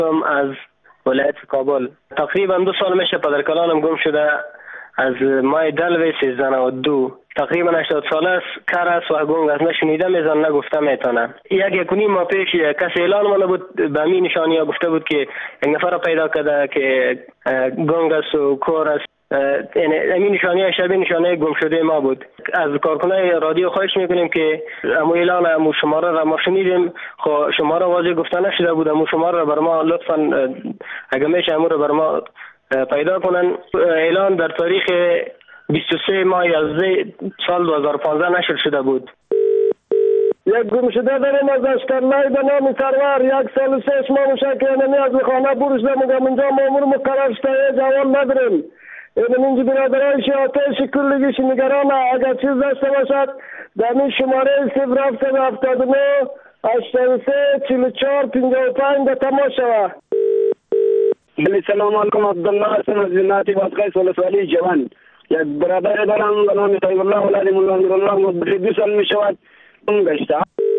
از ولایت کابل. تقریبا 2 سال میشه پدرکلانم گم شده. از ماه دلوی 1392 تقریبا 80 ساله است. کار است و گنگ است. نشنیده میزن نه گفته میتونه. یک ماه پیش کسی اعلان مانده بود به می نشانی ها گفته بود که یک نفر پیدا کرده که گنگ است و کور است. این نشانی شبیه نشانه گم شده ما بود. از کارکنای رادیو خواهش میکنیم که امو اعلان امو شماره را ما شنیدیم. خب شماره واضح گفته نشده بود. امو شماره را بر ما لطفا اگر میشه امو را بر ما پیدا کنن. اعلان در تاریخ 23 ماه 11 سال 2015 نشر شده بود. یک گم شده داریم از اشکرلای به نام سرور. 1 سال و 6 ماه میشه که از خانه برشده میگم اینجا مامور مقرر شده جوان نداریم. اینجا برادرای آتش کلگیش نگرانه. اگر چیز داشته باشد در این شماره 0779 83 44 55 به تماس شود. سلام علیکم عبدالله هستم از جناتی واسقای ولسوالی جوان. یک برادر دارم به نام طیب الله ولادی مولا نورالله مدت 2 سال می شود گشته.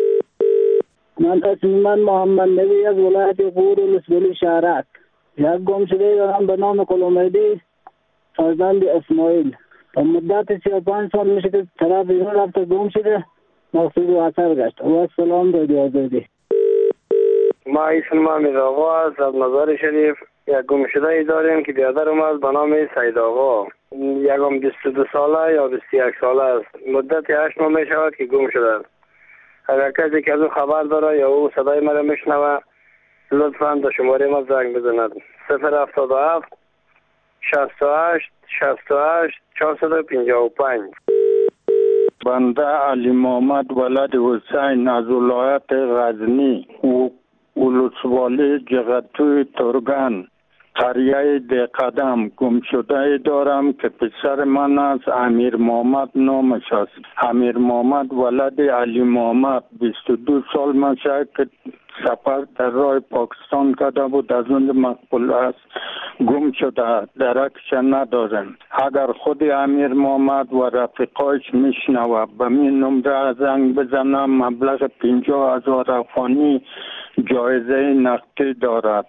من محمد نبی از ولایت غور ولسوالی شهرک. یک گم شده دارم به نام کلومیدی فرزند اسماعیل. تا مدت 35 سال میشه که طرف ایران رفته گم شده. مقصود و اثر گشت. و السلام رادیو آزادی. ما اسم امیر آقا از نظر شریف. یک گم شده ای داریم که برادرم است به نام سید آقا. یکم 22 ساله یا 21 ساله است. مدت 8 ماه می شود که گم شده است. اگر کسی که از او خبر داره یا او صدای مرا میشنوه لطفاً به شماره ما زنگ بزند. 077 68 68 455. بنده علی محمد ولد حسین از ولایت غزنی و ولسوالی جغتوی ترگان قریه دقدم گم شده دارم که پسر من است. امیر محمد نامش است. امیر محمد ولد علی محمد 22 سال میشه که سفر در راه پاکستان کرده بود. از اون مقبول است گم شده. درکش ندارم. اگر خود امیر محمد و رفیقایش میشنوه به این نمره زنگ بزنم. مبلغ 50,000 افغانی جایزه نقدی دارد.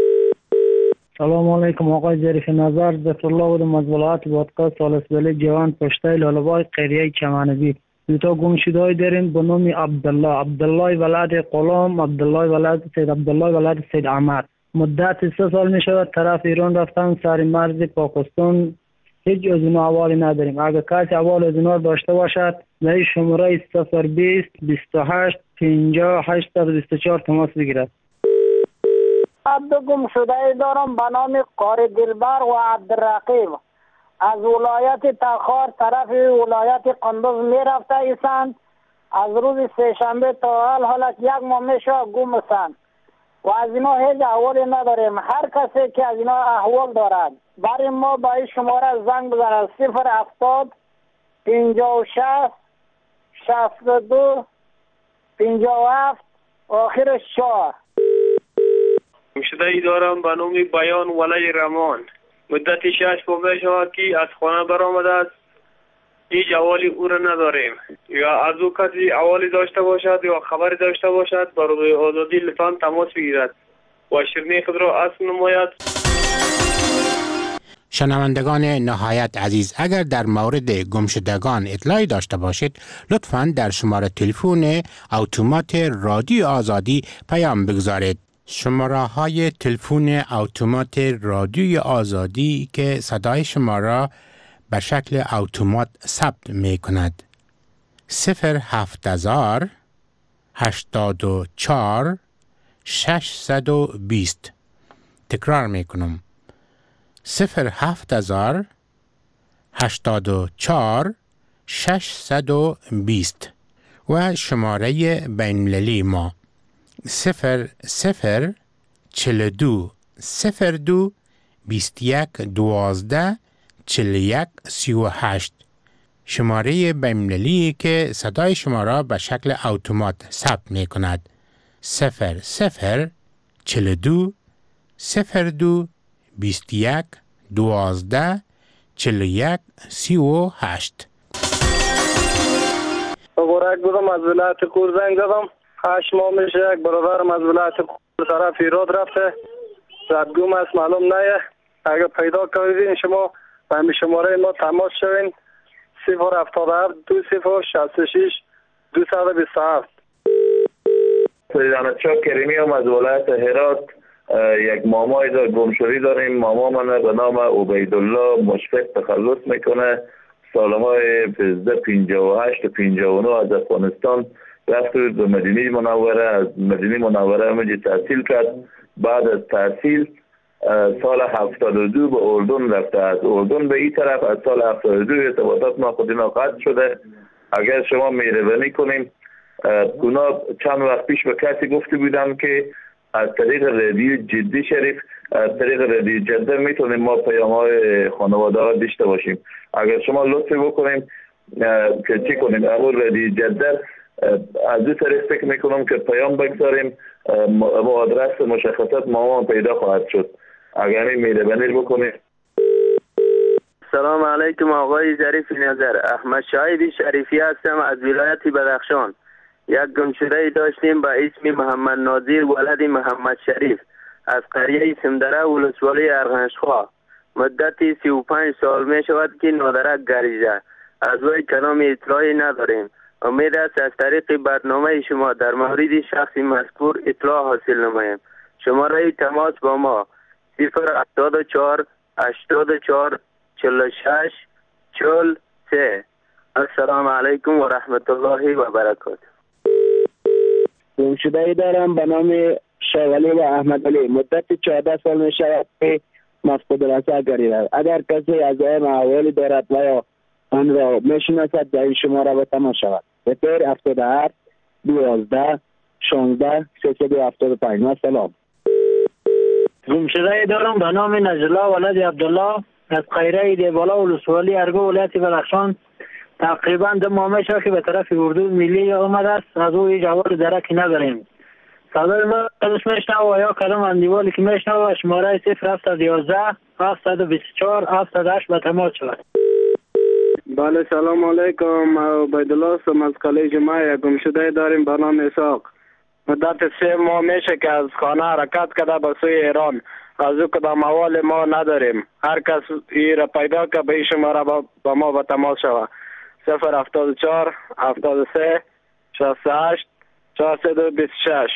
سلام علیکم آقای ظریف نظر. ذات الله بودم از ولایت بادغیس ولسوالی جوان پشته لاله‌بای قریه چمنوی. دوتا گم شده داریم به نام عبدالله ولد غلام، عبدالله ولد سید عبدالله ولد سید احمد. مدت 3 سال می شود طرف ایران رفتن سر مرز پاکستان. هیچ از اینا حوالی نداریم. اگر کسی حوال از اینا داشته باشد در شماره 020 28 50 824 تماس بگیرد. عبد گم شده دارم به نام قاری دلبر و عبدالرقیب از ولایت تخار طرف ولایت قندوز می رفته ایسند. از روز سه‌شنبه تا حالا 1 ماه میشه گم هستند و از اینا هیچ احوالی نداریم. هر کسی که از اینا احوال دارد برای ما با این شماره زنگ بزنند. 070 56 62 57 آخرش 4. شده ای دارم به نام بیان ولی رمان. مدت 6 ماه می شود که از خانه برآمده است. هیچ احوالی او را نداریم. یا از او کسی احوالی داشته باشد یا خبری داشته باشد بر روی آزادی لطفاً تماس بگیرد و شیرینی خود را اصل نماید. شنوندگان نهایت عزیز، اگر در مورد گمشدگان اطلاعی داشته باشید لطفاً در شماره تلفن اتومات رادیو آزادی پیام بگذارید. شماره های تلفن اتومات رادیو آزادی که صدای شما را به شکل اتومات ثبت می کند. 070 84 620. تکرار می کنم. 070 84 620 و شماره بین‌المللی ما 00 42 02 21 12 41 38. شماره بین‌المللی که صدای شما را به شکل اتومات ثبت می کند. 00 42 02 21 12 41 38. مبارک بودم. از ولایت کور زنگ زدم. 8 ماه میشه یک برادرم از ولایت کور طرف ایراد رفته. شاید گم است معلوم نه. اگر پیدا کردین شما به همین شماره ما تماس شوین 077 2066 227. سیدانچا کریمی هم از ولایت هرات. یک مامای گمشده‌ای داریم. ماما من به نام عبیدالله مشفق تخلص میکنه. سالهای 58 و 59 از افغانستان رفت به مدینه منوره. از مدینه منوره همینجا تحصیل کرد. بعد از تحصیل سال 72 به اردن رفته. از اردن به این طرف از سال 72 ارتباطات ما خودینا قطع شده. اگر شما مهربانی کنیم، اونا چند وقت پیش به کسی گفته بودم که از طریق رادیو جدی شریف، از طریق رادیو جده میتونیم ما پیام های خانواده ها داشته باشیم. اگر شما لطفی بکنیم که چی کنیم، اول رادیو جده از دو طریق فکر میکنم که پیام بگذاریم و آدرس مشخصات مامان پیدا خواهد شد. اگر این مهربانی بکنیم. سلام علیکم آقای ظریف نظر. احمد شاهد شریفی هستم از ولایت بدخشان. یک گمشده داشتیم با اسم محمد ناظر ولد محمد شریف از قریه سمدره ولسوالی ارغنشخواه. مدتی 35 سال می شود که نادرک گریزه. از وی کلام اطلاعی نداریم. امید است از طریق برنامه شما در مورد شخص مذکور اطلاع حاصل نماییم. شماره تماس با ما 074 84 46 43. السلام علیکم و رحمت الله و برکاته. گمشده‌ای دارم به نام شاولی و احمد علی. مدت 14 سال می شود که مفقود الحصر گردیده. اگر کسی از این احوالی دارد و یا آن را میشناسد در این شماره به تماس شود. 077 12 16 375. سلام. گمشده‌ای دارم به نام نجله ولد عبدالله از قریه دیبالا ولسوالی ارگو ولایت بدخشان. تقریبا 2 ماه میشه که به طرف اردو ملی آمده است. از او جواب درکی نداریم. صدای ما ازش میشنوه و یا کلام اندیوالی که میشنوه شماره 0711 724 78 به تماس شود. بله سلام علیکم. عبیدالله هستم از قلعه جمعه. گمشده داریم به نام اسحاق. مدت 3 ماه میشه که از خانه حرکت کرده به سوی ایران. از او کدام احوال ما نداریم. هر کس ای را پیدا که به این شماره با ما به تماس شود. 074 73 68 426.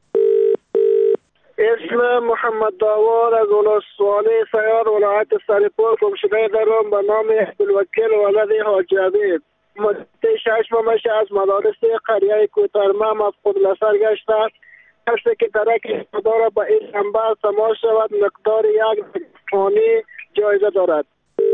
اسم محمد داوود از ولسوالی سیار ولایت سرپور. گمشده دارم به نام عبدالوکیل ولد حاجی عبید. مدت 6 ماه میشه از مدارس قریه کوترمه مفقود الحصر گشته. کسی که درک داره با این شنبه تماس شود. مقدار 1 فانی جایزه دارد.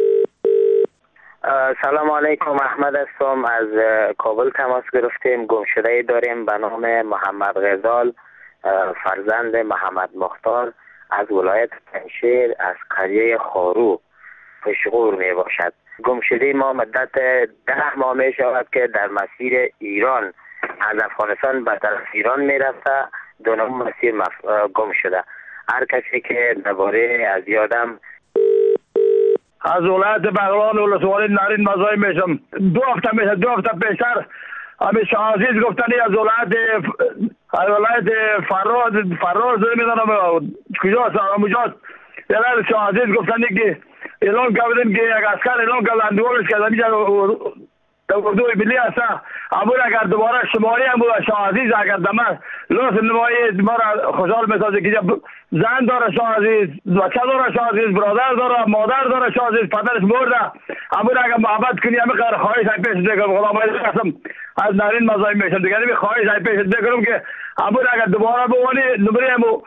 سلام علیکم. احمد هستم از کابل تماس گرفتیم. گمشده داریم به نام محمد غزال فرزند محمد مختار از ولایت پنجشیر از قریه خارو پشغور می باشد. گمشده ما مدت 10 ماه می شود که در مسیر ایران از افغانستان به طرف ایران می رفته. 2 مسیر گم شده. هر کسی که درباره از یادم از ولایت بغلان ولسوالی نارین مزای میشم. 2 هفته پیشتر همین شاه عزیز گفتنی از ولایت فراز نمیدونم کجاست همونجاست. یعنی شاه عزیز گفتنی که اعلان کردن که یک اسکر اعلان کردن دورش که اینجا اردوی ملی هسته. امور اگر دوباره شماری هم بود شاه عزیز اگر دمه لوس نمایی ما را خوشحال میسازه که زن داره شاه عزیز، بچه داره شاه عزیز، برادر داره، مادر داره شاه عزیز، پدرش مرده. امور اگر محبت کنی همه قرار خواهش های پیش دیگرم. غلام علی قسم از نارین مزایم میشم دیگه. نمی خواهش های پیش دیگرم که امور اگر دوباره بوانی نمره همو.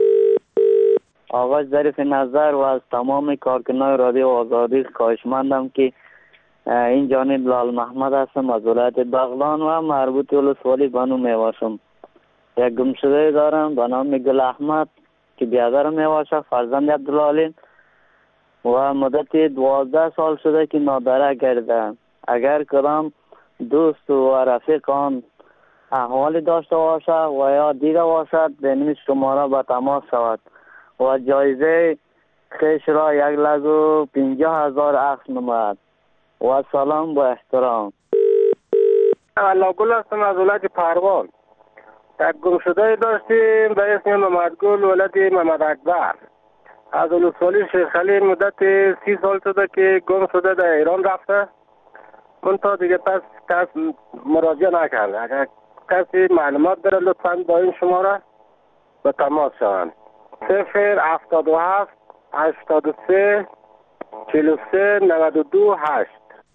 آقای ظریف نظر و از تمام کارکنان رادیو آزادی خواهشمندم که این جانب لال محمد هستم از ولایت بغلان و مربوط ولسوالی بانو میواشم. یک گمشده دارم به نام گل احمد که بیادر میواشه فرزند عبدالعالی و مدت 12 سال شده که نادره گرده. اگر کدام دوست و رفیق آن احوالی داشته باشه و یا دیده باشد به نیم شماره به تماس شود و جایزه خیش را 1,50,000 اخذ نماید. و سلام با احترام. علاقل هستم از ولایت پروان. یک گمشده داشتیم به اسم محمد گل ولد محمد اکبر. از ولسوالی شیخ خلیل مدت 30 سال شده که گم شده در ایران رفته. من تا دیگه پس کس مراجعه نکرده. اگر کسی معلومات داره لطفاً با این شماره به تماس شوند. 077 83 43 92 8.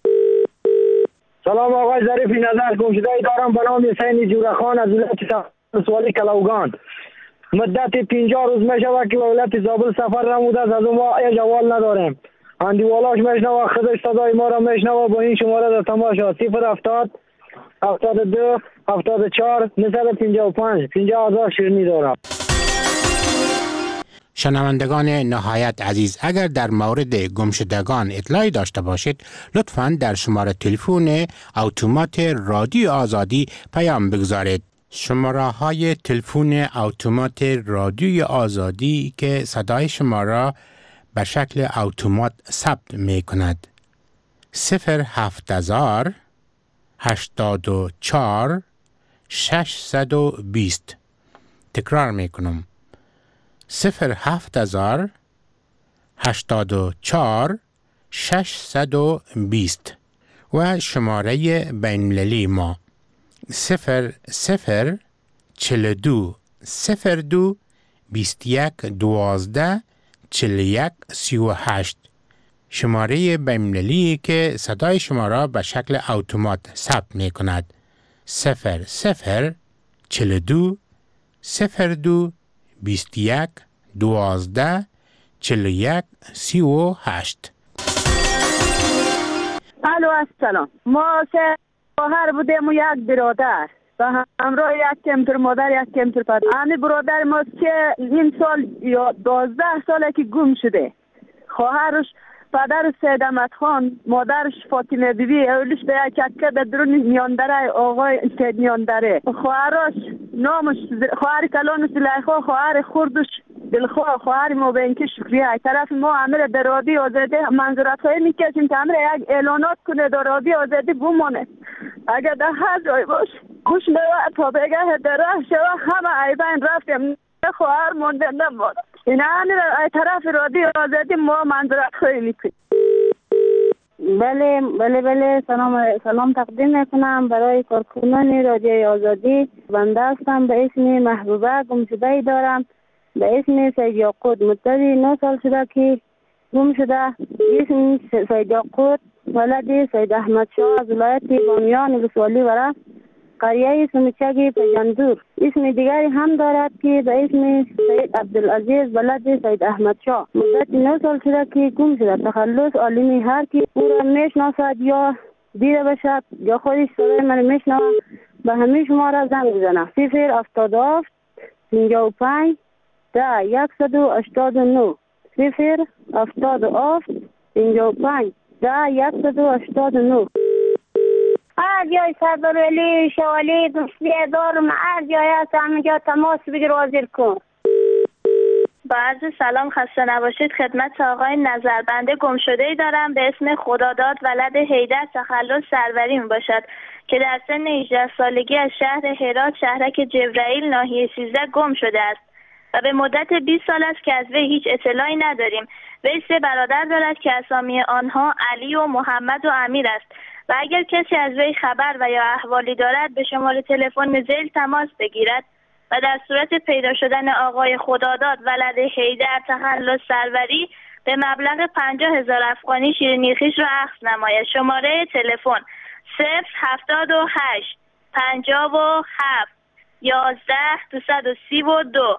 سلام آقای ظریفی نظر، گمشده دارم به نام حسین جورخان از ولایت ولسوالی کلوگان. مدت 50 روز می شود که ولایت زابل سفر نموده است، از ما هیچ احوال نداریم. اندیوالاش میشنوه، خودش صدای ما را میشنوه. با این شماره در تماس شد 070 72 74 955 50,000 شیرینی دارم. شنوندگان نهایت عزیز، اگر در مورد گمشدگان اطلاعی داشته باشید لطفاً در شماره تلفن اتومات رادیو آزادی پیام بگذارید. شماره های تلفن اتومات رادیو آزادی که صدای شما را به شکل اتومات ثبت می کند: 070 84 620. تکرار می کنم: 070 84 620 و شماره بین‌المللی ما 00 42 02 21 12 41 38. شماره بین‌المللی که صدای شما را به شکل اتومات ثبت می کند: 00 42 02 21 12 41 38. الو السلام. ما 3 خواهر بودیم و 1 برادر و همراه 1 کمتر مادر 1 کمتر پدر. همه برادر ما که این سال یا 12 ساله که گم شده. خواهرش پدر سید احمد خان، مادرش فاطمه بیبی، اولش به یک چکه در درون میاندره آقای سید میاندره. خواهرش نامش خواهر کلان زلیخا، خواهر خردش دلخواه، خواهر مبینک شکریه. طرف ما همه در رادیو آزادی منظورت های میکشیم که همه یک اعلانات کنه در رادیو آزادی بمانه. اگر در هر جای باش خوش نوه تا بگه در راه شوه همه عیبین رفتیم خواهر مونده نبود. این همه طرف رادیو آزادی ما منظورت های میکنیم. بله سلام تقدیم میکنم برای کارکنان رادیو آزادی. بنده هستم به اسم محبوبه، گمشده دارم به اسم سید یاقوت. مدت 9 سال شده که گم شده. اسم سید یاقوت ولد سید احمد شاه از ولایت بامیان ولسوالی وره، قریه سمچگی پجندور. اسم دیگری هم دارد که به اسم سید عبدالعزیز ولد سید احمد شاه. مدت 9 سال شده که گم شده. تخلص عالمی هر کی او را میشناسد یا دیده باشد یا خودش صدای من میشنوه به همه شما را زنگ بزنه: 077 55 10 189 077 55 10 189. هر جای صدرالی شوالی دوستی دارم، هر جای هست همینجا تماس بگیر حاضر کن. با عرض سلام، خسته نباشید. خدمت آقای نظربنده گمشده‌ای دارم به اسم خداداد ولد حیدر تخلص سروری می باشد که در سن 18 سالگی از شهر هرات شهرک جبرائیل ناحیه 13 گم شده است و به مدت 20 سال است که از وی هیچ اطلاعی نداریم. وی 3 برادر دارد که اسامی آنها علی و محمد و امیر است و اگر کسی از وی خبر و یا احوالی دارد به شماره تلفن ذیل تماس بگیرد و در صورت پیدا شدن آقای خداداد ولد حیدر تخلص سروری به مبلغ 50,000 افغانی شیرینی خویش را اخذ نماید. شماره تلفن 078 57 11 232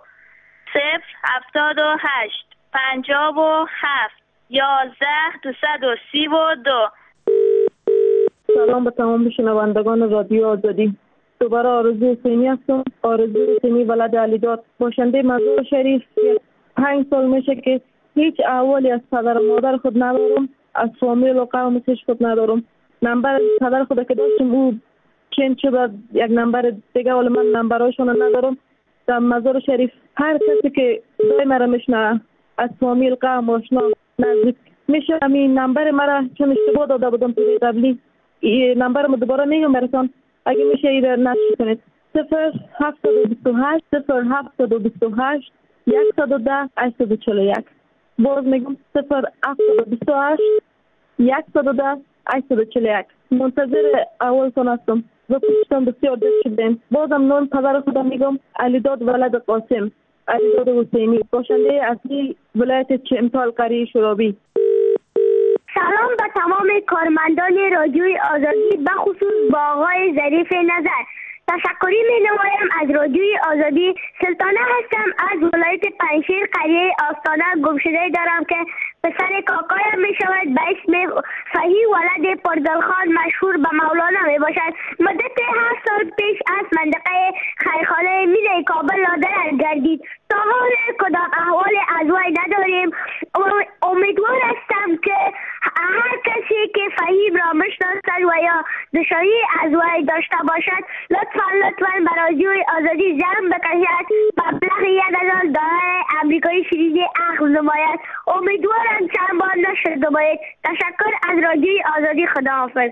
078 57 11 232. سلام به تمام شنوندگان رادیو آزادی. دوباره آرزو حسینی هستم. آرزو حسینی ولد علیداد، باشنده مزار شریف. 5 سال میشه که هیچ احوالی از پدر و مادر خود ندارم، از فامیل و قوم هیچ خود ندارم. نمبر پدر خود که داشتم او چنج شده، یک نمبر دیگه ولی من نمبرهاشون ندارم. در مزار شریف هر کسی که دای مرا میشنه از فامیل قوم آشنا نزدیک میشه همین نمبر مرا چون اشتباه داده بودم توی قبلی، نمبر ما دوباره میگم براتون اگه میشه ایده نشر کنید: 0728 0728 110 841. باز میگم 0728 110 841. منتظر اولتون هستم. و پشتم بسیار دست شدیم. بازم نام پدر خودم میگم علیداد ولد قاسم، علیداد حسینی، باشنده اصلی ولایت چمتال قریه شرابی. سلام به تمام کارمندان رادیوی آزادی، به خصوص با آقای ظریف نظر. تشکری می نمایم از رادیوی آزادی. سلطانه هستم از ولایت پنجشیر قریه آستانه. گمشده دارم که پسر کاکایم می شود به اسم فهی ولد پردلخان، مشهور به مولانا می باشد. مدت 7 سال پیش از منطقه خیرخانه میله کابل لادر گردید. تا حال کدام احوال از وی نداریم. امیدوار هستم که هر کسی که فهیم را میشناسد و یا دشاری از وی داشته باشد لطفاً به رادیوی آزادی زنگ بکشد، مبلغ $1000 امریکایی شیرینی اخذ نماید. امیدوارم چند بار نشد نماید. تشکر از رادیوی آزادی. خداحافظ.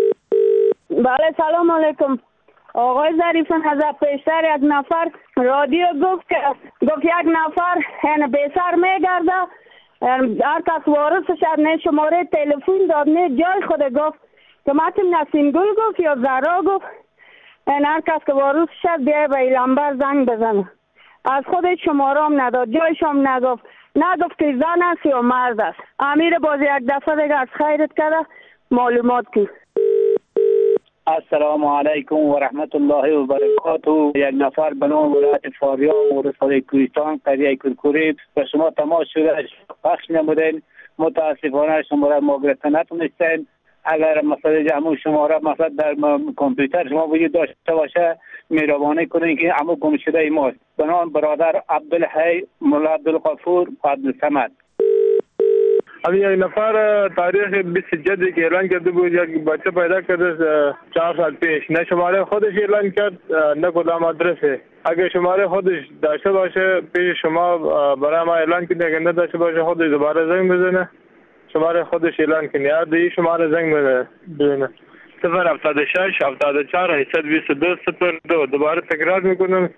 بله سلام علیکم. آقای ظریف نظر پیشتر یک نفر رادیو گفت یک نفر بیسر میگرده، هر کس وارث شد نه شماره تلفن داد نه جای خود گفت که متن نسیم گل گفت یا زهرا گفت. هر کس که وارث شد بیای به ایلانبر زنگ بزنه. از خود شماره هم نداد، جایش هم نگفت که زن است یا مرد است. امیر باز یک دفعه دیگه از خیرت کرده معلومات کی. السلام علیکم و رحمت الله و برکاته. یک نفر به نام ولایت فاریاب و ولایت کوهستان قریه کرکوری به شما تماس شده پخش نمودین. متاسفانه شماره ما گرفته نتونستین. اگر مثلا جمع شماره مثلا در کامپیوتر شما وجود داشته باشه مهربانی کنین که عمو گم شده ماست. به نام برادر عبدالحی مولا عبدالغفور عبدالصمد. یک نفر تاریخ 27 که اعلان کرده بود یک بچه پیدا کرده 4 سال پیش. نه شماره خودش اعلان کرد نه کدام آدرسه. اگر شماره خودش داشته باشه پیش شما برای ما اعلان کنید، اگر نداشته باشه خودش دوباره زنگ بزنه شماره خودش اعلان کنید. یا دیگه شماره زنگ بزنه 076 74 822 02. دوباره تکرار میکنم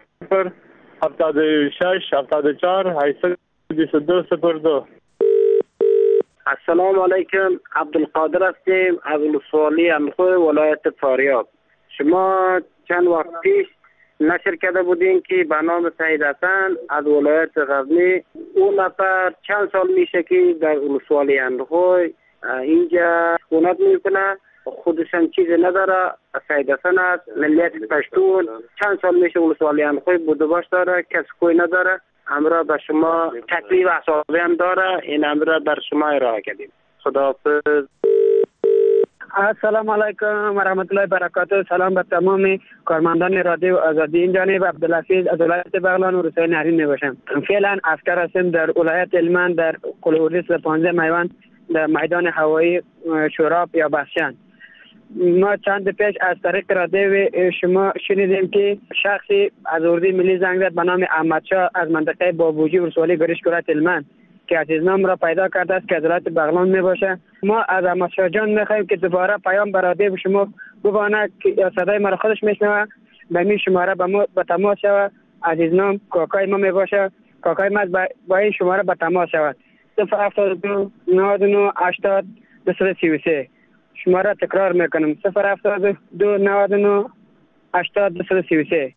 076 74 822 02. السلام علیکم. عبدالقادر هستیم از ولسوالی اندخوی ولایت فاریاب. شما چند وقت پیش نشر کرده بودین که به نام سعید حسن از ولایت غزنی، اون نفر چند سال میشه که در ولسوالی اندخوی اینجا سکونت میکنه، خودشم چیزی نداره. سعید حسن است، ملیت پشتون، چند سال میشه ولسوالی اندخوی بوده باش داره، کس کوی نداره. امرا به شما تکلیف اعصابی هم داره، این امرا بر شما ارائه کردیم. خداحافظ. السلام علیکم و رحمت الله برکاته. سلام به تمام کارمندان رادیو آزادی. این جانب عبدالحفیظ از ولایت بغلان و روستای نهرین میباشم. فعلا عسکر هستم در ولایت هلمند در قلعه‌اردیس 15 میوان در میدان هوایی شوراب یا بخشان. ما چند پیش از طریق رادیو شما شنیدیم که شخصی از اردی ملی زنگ زد به نام احمدشاه از منطقه بابوجی ولسوالی گریشک ولایت هلمند که عزیزنام را پیدا کرده است که از ولایت بغلان میباشه. ما از احمدشاه جان میخوایم که دوباره پیام به رادیو شما ببانه که صدای ما را خودش میشنوه، به این شماره به تماس شوه. عزیزنام کاکای ما میباشه، کاکای ما با این شماره به تماس شود 072 99 80 233. شماره تکرار میکنم 072 99 80 233.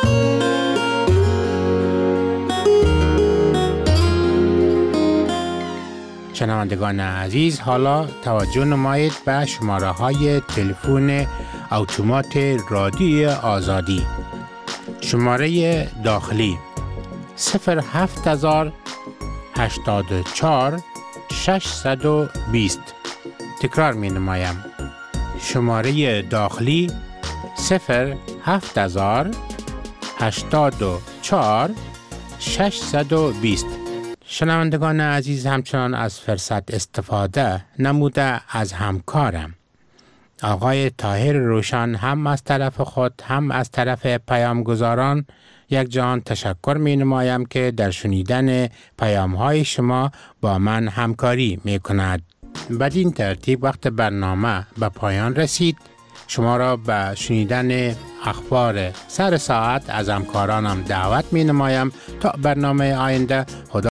شنوندگان عزیز، حالا توجه نمایید به شماره های تلفن اتومات رادیوی آزادی. شماره داخلی 07000 84 620. تکرار می نمایم. شماره داخلی 07000 84 620. شنوندگان عزیز، همچنان از فرصت استفاده نموده از همکارم آقای طاهر روشن هم از طرف خود هم از طرف پیامگزاران یک جان تشکر می نمایم که در شنیدن پیام های شما با من همکاری می کند. بدین ترتیب وقت برنامه به پایان رسید. شما را به شنیدن اخبار سر ساعت از همکارانم دعوت می نمایم تا برنامه آینده. خدا